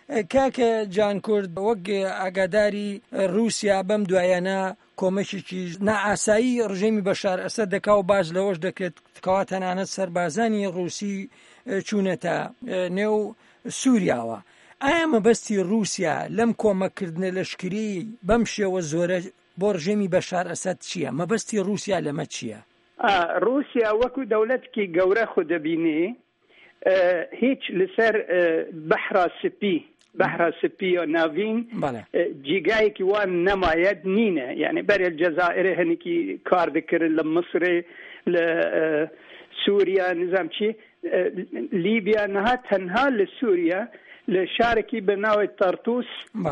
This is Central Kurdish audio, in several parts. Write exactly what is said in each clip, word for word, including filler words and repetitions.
کاکە جان کورد وەک ئاگاداری رووسیا بەم دوایانە کۆمەکێکی نائاسایی ڕژێمی بەشار ئەسەد دەکا و باز لەوەش دەکرێت کەوا تەنانەت سەربازانی ڕووسی چوونەتە نێو سووریاوە. ئایا مەبەستی رووسیا لەم کۆمەکردنە لەشکری بەم شێوە زۆرە بۆ ڕژێمی بەشار ئەسەد چییە؟ مەبەستی رووسیا لەمە چییە؟ رووسیا وەکو دەوڵەتێکی گەورە خۆ دەبینێ هیچ لەسەر بەحرا سپی بەحرا سپی و ناوین جیگایەکی وان نەمایەت نینە، یعنی بەرێ الجەزائر هەنێکی کار دەکردن لە مەسرێ لە سووریا نظام چی لیبیا نەها تەنها لە سووریا لە شارێکی بە ناوی تەرتوس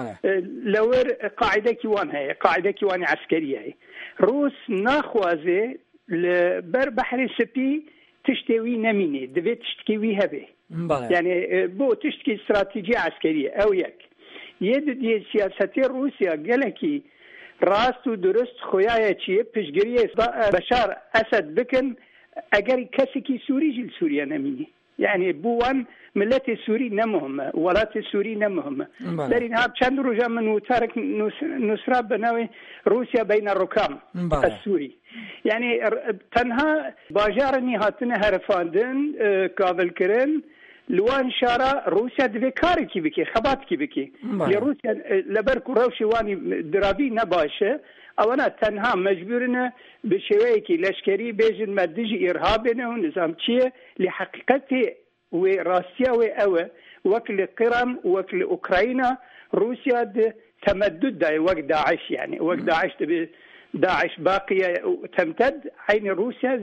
لەوەر قاعدەکی وان هەیە، قاعدەکی وانی عسکەری هەیە. رووس ناخوازێ لە بەر بەحری سپی تشتێوی نەمینێ، دەبێت تشتکێوی هەبێ، یعنی بۆ تشتکی استراتیجی عسکەریە. ئەو یەک یەدێ سیاسەتی رووسیا گەلێکی ڕاست و درست خۆیایە چیە پشتگیری بەشار ئەسەد بکن ئەگەر کەسێکی سووریژی سووریا نەمینی، یعنی بووان ملەتی سووری نەمهمە، وڵاتی سووری نەمهمە. دەرین هاب چەند ڕۆژە من وتارێک نووسرا بە ناوی رووسیا بەینە ڕووکام ئەسووری، یعنی تەنها باژارنی هاتنە هەرفاندن کابلکردن لوان شارە رووسیا دەبێت کارێکی بکێ، خەباتکی بکێ. لە رووسیا لەبەر و ڕەوشی وانی درابی نەباشە ئەوەنە تەنها مەجبورنە بە شێوەیەکی لەشکەری بێژن مە دژی ئێرهابێنە و نظام چییە لە حەقیقەتێ وێ ڕاستیا وێ ئەوە وەک لە قیرام وەک لە ئوکراینە رووسیا تەمەدود دای وەک داعش، یعنی وەک داعش دەبێت داعش باقیە تەمتەد عینی رووسیا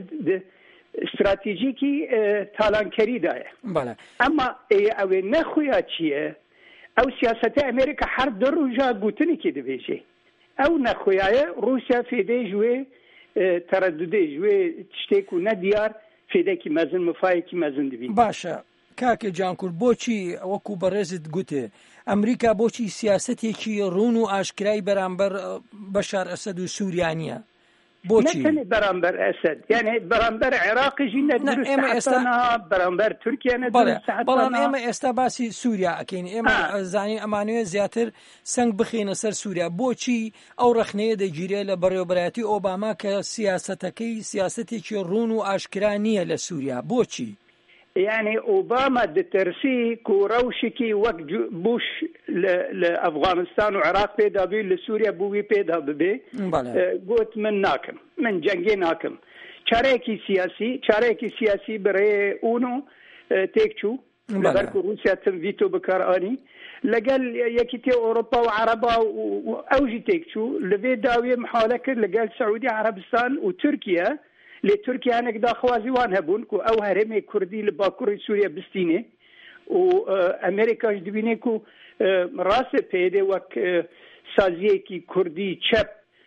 استراتیژیکی تالانکەری دایە. ئەمە ئەوێ نەخویا چییە؟ ئەو سیاسەتی ئەمریکا هەر دە ڕۆژە گوتنێکی دەبێژێ ئەو نەخۆیایە رووسیا فێدەی ژوێ تەرەدودەی ژوێ شتێک و نەدیار فێدێکی مەزن مفایەکی مەزن دەبین. باشە کاکە جانکورد بۆچی وەکو بەڕێزت گوتێ ئەمریکا بۆچی سیاسەتێکی ڕوون و ئاشکرای بەرامبەر بەشار ئەسەد و سووریانیە؟ بۆچی نەتەنێ بەرامبەر ئەسەد، یعنی بەرامبەر عێراقیژی نەدروستە بەرامبەر تورکیا نەدروستە. بەڵام ئێمە ئێستا باسی سووریا ئەکەین، ئێمە زانین ئەمانوێ زیاتر سنگ بخینە سەر سووریا. بۆچی ئەو ڕەخنەیە دەگیرێت لە بەڕێوەبەرەتی ئۆباما کە سیاسەتەکەی سیاسەتێکی ڕوون و ئاشکرا نییە لە سووریا؟ بۆچی؟ یعنی ئۆباما دەترسی و ڕەوشێکی وەک بوش لە ئەفغانستان و عێراق پێدا بێ لە سووریا بووی پێدا ببێ، گوت من ناکەم، من جەنگێ ناکەم. چارەیەکی سیاسی چارەیەکی سیاسی بەڕێ ئونو تێکچوو لەبەر و رووسیا تم ڤیتۆ بەکارئانی لەگەل یەکیتی ئەوروپا و عەرەبا و ئەوژی تێکچوو لەوێ داویە محاولە کرد لەگەل سعودی عەرەبستان و تورکیا لێ تورکیانێک داخوازی وان هەبوون و ئەو هەرێمێ کوردی لە باکوڕی سووریا بستینێ و ئەمریکاش دبینێ و ڕاستە پێدێ وەک سازیەکی کوردی چەپ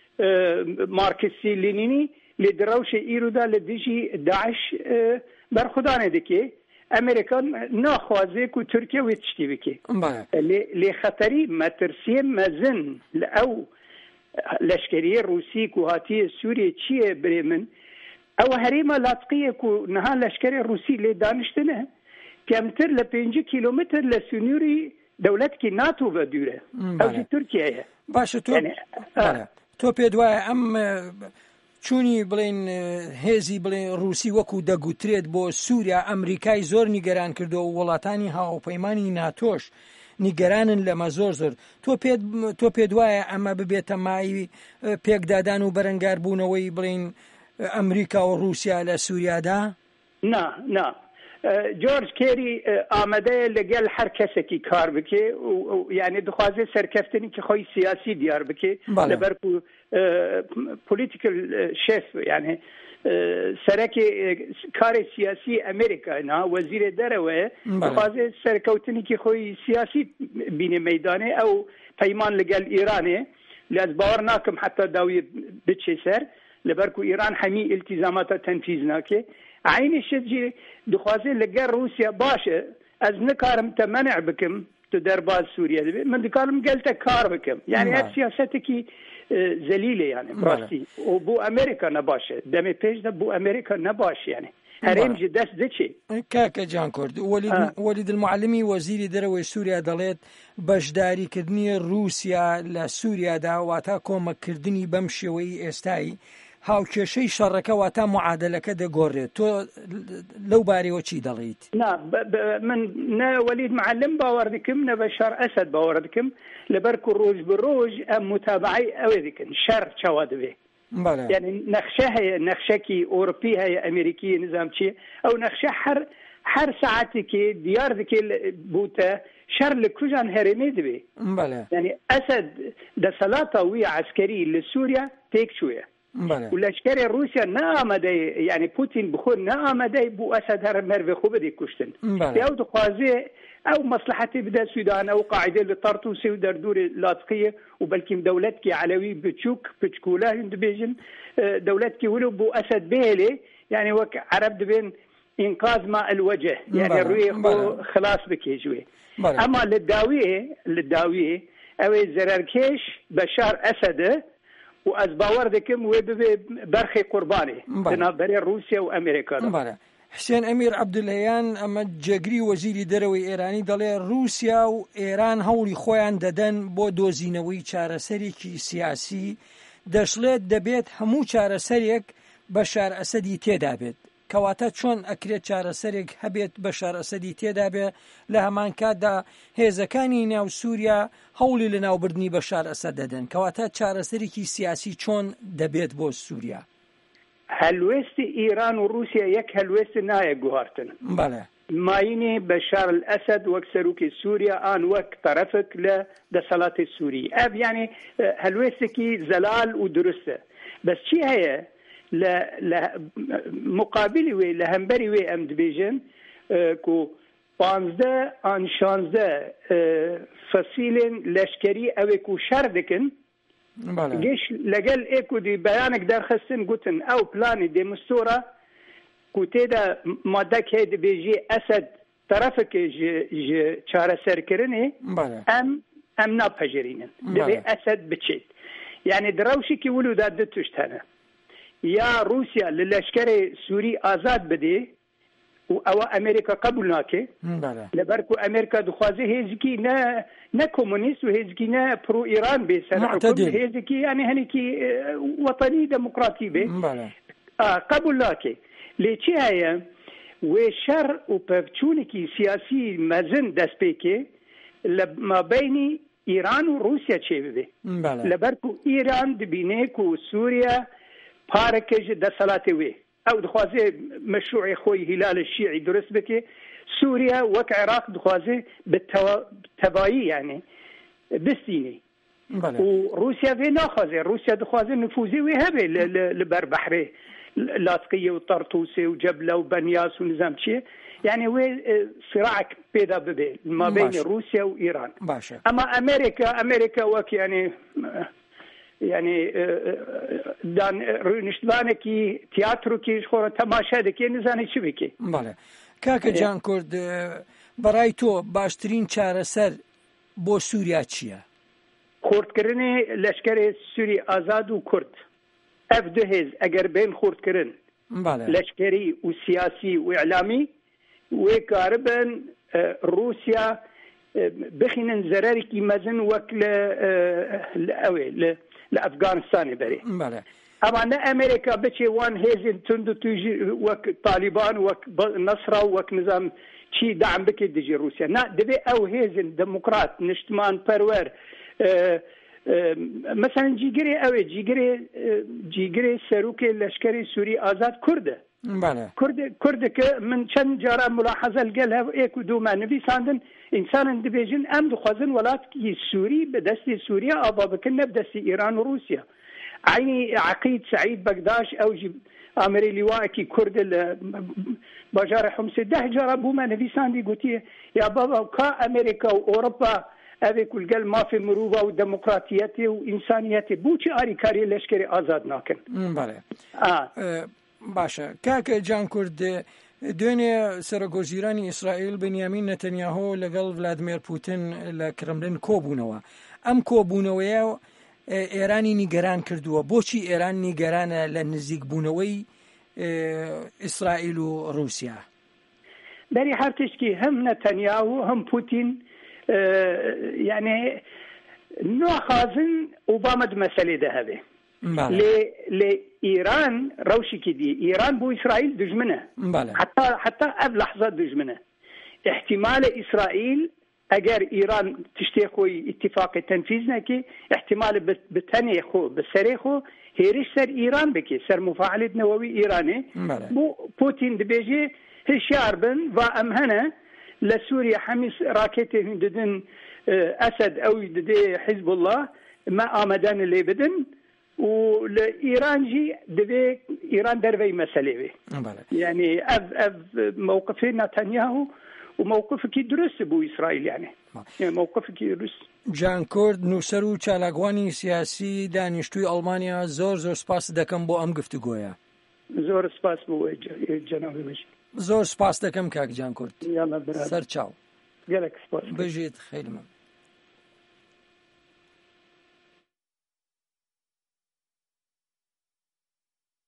مارکسی لێنینی لێ دڕەوشە ئیرودا لە دژی داعش بەرخودانێ دەکێ ئەمریکان ناخوازێک و تورکیا وێ تشتی بکێ لێ خەتەری مەترسیە مەزن لە ئەو لەشکریە رووسی و هاتیە سووریە چییە برێ من ئەوە هەرێمە لاچقیەک و نەها لەشکری رووسی لێ دانیشتنە کەمتر لە پێنج کیلۆمتر لە سنووری دەوڵەتێکی ناتۆ بە دوورە ئەوژی تورکیایە. باشە تۆ پێ دوایە ئەم چوونی بڵێن هێزی بڵێن رووسی وەکو دەگوترێت بۆ سووریا ئەمریکای زۆر نیگەران کردەوە و وڵاتانی هاوپەیمانی ناتۆش نیگەرانن لەمە زۆر زۆر. تۆ پێ دوایە ئەمە ببێتە مای پێکدادان و بەرەنگار بوونەوەی بڵێن ئەمریکا و رووسیا لە سووریادا؟ نا نا جۆرج کێری ئامادەیە لەگەل هەر کەسێکی کار بکێ و یعنی دخوازێ سەرکەفتنێکی خۆی سیاسی دیار بکێ لەبەر پۆلیتیکل شێف یعنی سەرەکی کاری سیاسی ئەمریکا وەزیرە دەرەوەیە دخوازێ سەرکەوتنێکی خۆی سیاسی بینێ مەیدانێ ئەو پەیمان لەگەل ئیرانێ لەز باوەڕ ناکەم حتا داوی بچێ سەر لەبەر و ئیران هەمی ئیلتیزاماتە تەنفیز ناکێ عینی شەجی دخوازێ لەگەر رووسیا باشە ئەز نکارم تە مەنع بکەم تو دەرباز سووریا دەبێت من دکارم گەلتە کار بکەم یعنی هەر سیاسەتێکی زەلیلە یعنی ڕاستی و بۆ ئەمریکا نەباشە دەمێ پێشدا بۆ ئەمریکا نەباش یعنی هەرێمژ دەست دەچێ. کاکە جان کورد وەلید المعلمی وەزیری دەرەوەی سووریا دەڵێت بەشداریکردنی رووسیا لە سووریادا واتە کۆمەکردنی بەم شێوەی ئێستایی هاوکێشەی شەڕەکە واتە معادلەکە دەگۆڕێت. تۆ لەو بارەوە چی دەڵێیت؟ من نە وەلید معلم باوەڕ دەکەم نە بەشار ئەسەد باوەڕ دەکەم لەبەر و ڕۆژ بە ڕۆژ ئەم متابعەی ئەوێ دەکەن شەڕ چاوا دەبێ. يعني نەخشە هەیە نەخشەکی ئۆروپی هەیە ئەمریکی نظام چیە ئەو نەخشە هەر هەر ساعتێکی دیار دەکێ بوتە شەڕ لە کوژان هەرێمێ دەبێ. يعني ئەسەد دەسەڵاتە وی عسکەری لە سووریا تێک چوویە و لەشکری رووسیا نامەدەی يعني پوتین بخۆ نامەدەی بوو ئەسەد هەر مەرڤێ خۆ بدێ کوشتن. ئەو دخوازێ ئەو مەسلحەتی بدە سوودان ئەو قاعدە لە تەرتووسێ و دەردووری لاتقیە و بەلکیم دەولەتکی عەلەوی بچووک پچکولا هەن دەبێژن دەولەتکی ولو بۆ ئەسەد بێلێ يعني وەک عەرەب دەبێن ئینقاذ ماء الوجه يعني ڕووی خۆ خلاص بکێژوێ. ئەما لە داویێ لە داویێ ئەوەی زەرەرکێش بەشار ئەسەدە و ئەس باوەڕ دەکەم وێ ببێ بەرخی قوربانێ بەناوبەری رووسیا و ئەمریکا. حسێن ئەمیر عەبدولەیان ئەمە جێگری وەزیری دەرەوەی ئێرانی دەڵێ رووسیا و ئێران هەوڵی خۆیان دەدەن بۆ دۆزینەوەی چارەسەرێکی سیاسی دەشڵێت دەبێت هەموو چارەسەرێک بەشار ئەسەدی تێدا بێت. کەواتە چۆن ئەکرێت چارەسەرێک هەبێت بەشار ئەسەدی تێدا بێ لە هەمان کاتدا هێزەکانی ناو سووریا هەوڵی لە ناوبردنی بەشار ئەسەد دەدەن کەواتە چارەسەرێکی سیاسی چۆن دەبێت بۆ سووریا؟ هەلوێستی ئیران و رووسیا یەک هەلوێست نایە گوهارتن. بەڵێ ماینی بەشار الئەسەد وەک سەرۆکی سووریا ئان وەک تەرەفک لە دەسەڵاتی سووری ئەڤ یعنی هەلوێستێکی زەلال و درستە. بەس چی هەیە لە مقابلی وێ لە هەمبەری وێ ئەم دبێژن کو پانزدە ئان شانزدە فەسیلên لەشکەری ئەوێک و شەر دەکەن گەش لەگەل ئێک و دی بەیانێک دەرخستن گوتن ئەو پلانی دێمستۆرە کو تێدا مادەک هەیە دەبێژێ ئەسەد تەرەفێکی ji چارەسەرکردنê ئەم ئەم ناپەژێرینن دەبێ ئەسەد بچێت. یعنی دراوشێکی ولودا دو توشت هەنە یا رووسیا لە لەشکەری سووری ئازاد بدێ و ئەوە ئەمریکا قبول ناکێ لەبەر و ئەمریکا دخوازێ هێزکی نە کۆمونیست و هێزکی نە پرۆ ئیران بێ سەرحکوم هێزکی یعنی هەنێکی وەتەنی دەموکراتی بێ قبول ناکێ. لێ چی هەیە وێ شەڕ و پەفچوونێکی سیاسی مەزن دەست پێکێ لە مابەینی ئیران و رووسیا چێ ببێ لەبەر و ئیران دبینێ و سووریا پارەکەژ دەسەڵاتی وێ ئەو دخوازێ مەشروعی خۆی هیلال شیعی درست بکێ. سووریا وەک عێراق دخوازێ بتەبایی یعنی بستینێ و رووسیا وێ ناخوازێ. رووسیا دخوازێ نفوزی وێ هەبێ لە بەر بەحرێ لاتقیە و تەرتووسێ و جەبلە و بەنیاس و نظام چیە یعنی وێ صراعك پێدا ببێ مابەینی رووسیا و ئیران. ئەما ئەمریکا ئەمریکا وەک یعنی يعني دان رونشتوانێکی تیاترۆکیش خۆرە تەماشا دەکێ نزانێت چی بکێ. بەڵێ کاکە جان کورد بەڕای تۆ باشترین چارەسەر بۆ سووریا چییە؟ خۆردکردنی لەشکەری سووری ئازاد و کورد ئەف دو هێز ئەگەر بین خۆردکردن لەشکەری و سیاسی و ئیعلامی وێ کاربن رووسیا بخینن زەرەرێکی مەزن وەک لە ئەوێ لە ئەفغانستانی بەرێ. ئەما نە ئەمریکا بچێ وان هێزن تند و توژی وەک تالیبان وەک نەسرا وەک نظام چی دعم بکێت دژی رووسیا نا دەبێ ئەو هێزن دموکرات نیشتمان پەروەر مثلا جیگرێ ئەوێ جیگرێ جیگرێ سەرۆکێ لەشکەری سووری ئازاد کوردە کوردەکە من چەند جارە ملاحەزە لەگەل ئێک و دوومان نویساندن ئینسانن دەبێژن ئەم دخوازن وڵاتکی سووری بە دەستی سووریا ئاوا بکەن نە بەدەستی ئیران و رووسیا. عینی عەقید سەعید بەگداش ئەوژی ئامری لیواەکی کوردە لە باژارە حومسێ دە جارە بوومە نویساندی گوتیە یا بابا کا ئەمریکا و ئۆڕۆپا ئەوێ کولگەل مافی مرۆڤ و دەموکراتیەتی و ئینسانیەتی بۆچی ئاریکاری لەشکری ئازاد ناکەن؟ بەڵێ باشە کاکە جان کورد دوێنێ سەرۆکوەزیرانی ئیسرائیل بنیامین نەتەنیاهۆ لەگەڵ ڤلادیمیر پوتین لە کرملین کۆبوونەوە. ئەم کۆبوونەوەیە ئێرانی نیگەران کردووە. بۆچی ئێران نیگەرانە لە نزیکبوونەوەی ئیسرائیل و رووسیا؟ بەری هەر تشتی هەم نەتەنیاهو هەم پوتین یعنی ناخوازن ئۆبامە مەسەلێ دەهەبێ لێ ئیران ڕەوشێکی دی ئیران بۆ ئیسرائیل دژمنە حتا حتا ئەv لەحظە دژمنە احتیمالە ئیسرائیل ئەگەر ئیران تشتێ خۆی ئیتیفاقی تەنفیز نەکێ احتیمالە بتەنێ خۆ بەسەرێ خۆ هێرش سەر ئیران بکێ سەر مفاعلێت نەوەوی ئیرانێ بۆ پوتین دەبێژێ هشیار بن و ئەم هەنە لە سووریا هەمی ڕاکێتێ هون ددن ئەسەد ئەوی ددێ حیزب الله ما ئامادەنە لێ بدن و لە ئیرانجی دەبێ ئیران دەرەوەی مەسەلێ بێ یعنی ئەv ئەv موقفێ نەتەنیاهو وموقفێکی درست بۆ ئیسرائیل یعنی موقفێکی درست. جان کورد نووسەر و چالاکوانی سیاسی دانیشتووی ئەڵمانیا زۆر زۆر سپاس دەکەم بۆ ئەم گفتوگۆیە. زۆر سپاس بۆ جەنابی بەشیر. زۆر سپاس دەکەم کاک جان کورد. یاڵا برادر. سەر چاو. گەلێک سپاس. بژیت خێرمە.